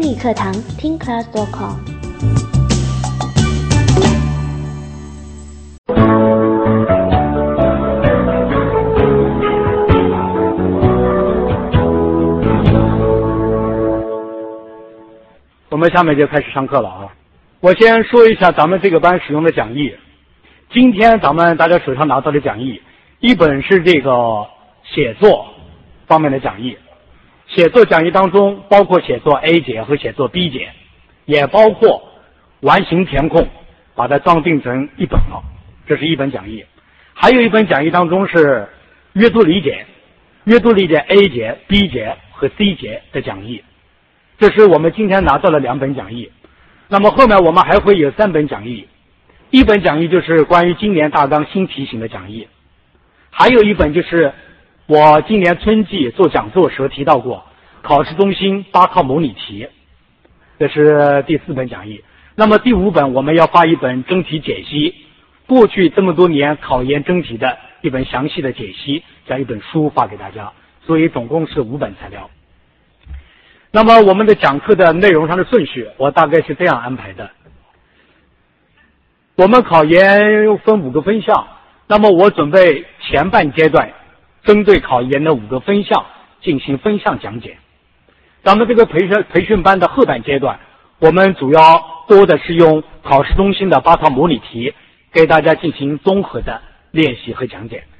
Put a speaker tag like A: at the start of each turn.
A: 英语课堂听 class.com。
B: 我们下面就开始上课了啊！我先说一下咱们这个班使用的讲义。今天咱们大家手上拿到的讲义，一本是这个写作方面的讲义，写作讲义当中包括写作 A 节和写作 B 节，也包括完形填空，把它装订成一本了。这是一本讲义。还有一本讲义当中是阅读理解，阅读理解 A 节、B 节和 C 节的讲义。这是我们今天拿到了2本讲义。那么后面我们还会有3本讲义，一本讲义就是关于今年大纲新题型的讲义，还有一本就是我今年春季做讲座时候提到过考试中心8套模拟题，这是第4本讲义。那么第5本我们要发一本真题解析，过去这么多年考研真题的一本详细的解析，这样一本书发给大家，所以总共是5本材料。那么我们的讲课的内容上的顺序我大概是这样安排的。我们考研分5个分项，那么我准备前半阶段针对考研的5个分项进行分项讲解。咱们这个培训班的后半阶段，我们主要多的是用考试中心的8套模拟题给大家进行综合的练习和讲解。